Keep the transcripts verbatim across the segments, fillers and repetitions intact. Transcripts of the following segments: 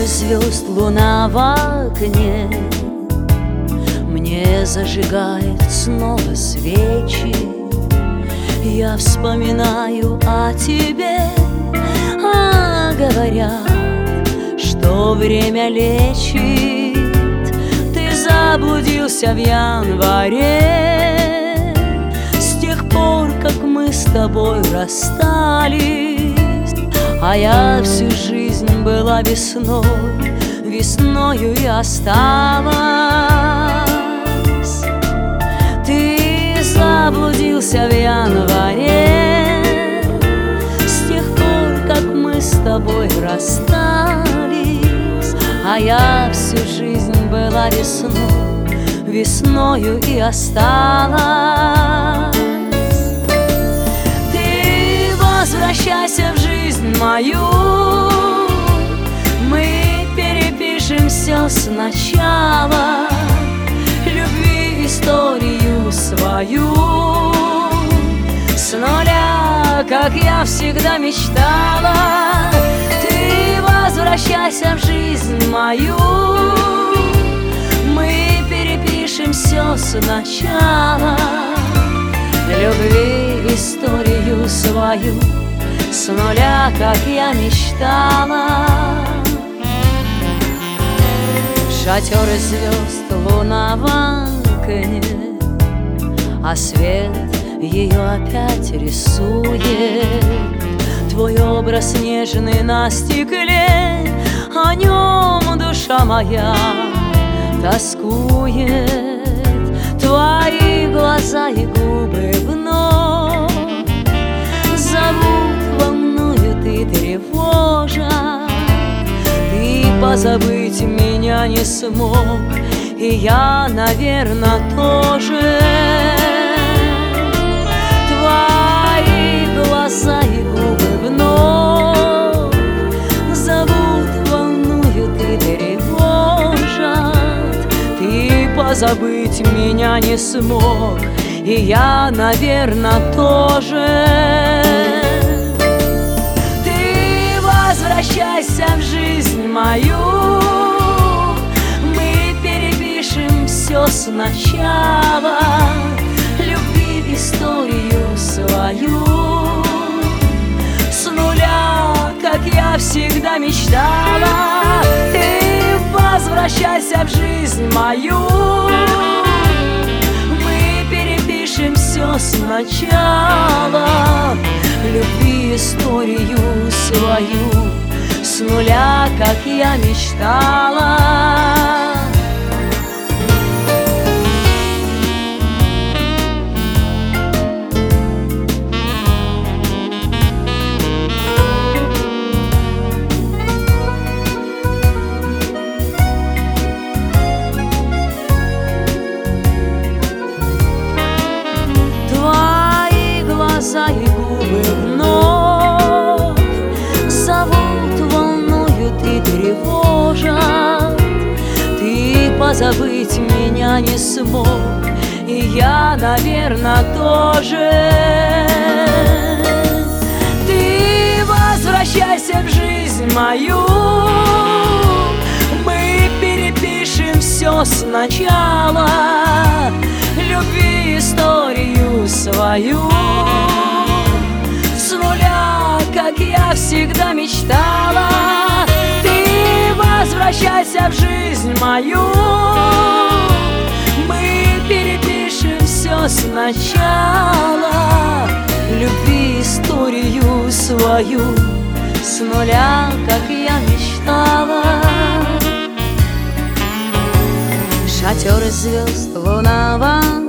из звезд, луна в окне мне зажигает снова свечи. Я вспоминаю о тебе, а говорят, что время лечит. Ты заблудился в январе, с тех пор, как мы с тобой расстались. А я всю жизнь была весной, весною и осталась. Ты заблудился в январе, с тех пор, как мы с тобой расстались. А я всю жизнь была весной, весною и осталась. Ты возвращайся в жизнь мою, мы перепишем все сначала, любви историю свою с нуля, как я всегда мечтала. Ты возвращайся в жизнь мою, мы перепишем все сначала, любви историю свою с нуля, как я мечтала. Шатер из звезд, луна в окне, а свет ее опять рисует. Твой образ нежный на стекле, о нем душа моя тоскует. Твои глаза и губы вновь зовут, волнуют и тревожат. Ты позабыть меня не смог, и я, наверное, тоже. Твои глаза и губы вновь зовут, волнуют и тревожат. Ты позабыть меня не смог, и я, наверное, тоже. Ты возвращайся в жизнь мою, мы перепишем все сначала, любви историю свою с нуля, как я всегда мечтала. Ты возвращайся в жизнь мою, мы перепишем все сначала, любви историю свою с нуля, как я мечтала. Глаза и губы вновь зовут, волнуют и тревожат. Ты позабыть меня не смог, и я, наверное, тоже. Ты возвращайся в жизнь мою, мы перепишем все сначала, любви историю свою с нуля, как я всегда мечтала. Ты возвращайся в жизнь мою, мы перепишем все сначала, любви историю свою с нуля, как я мечтала. Шатер из звезд, луна в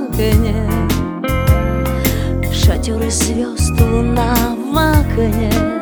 окне, шатер из звезд, луна в окне.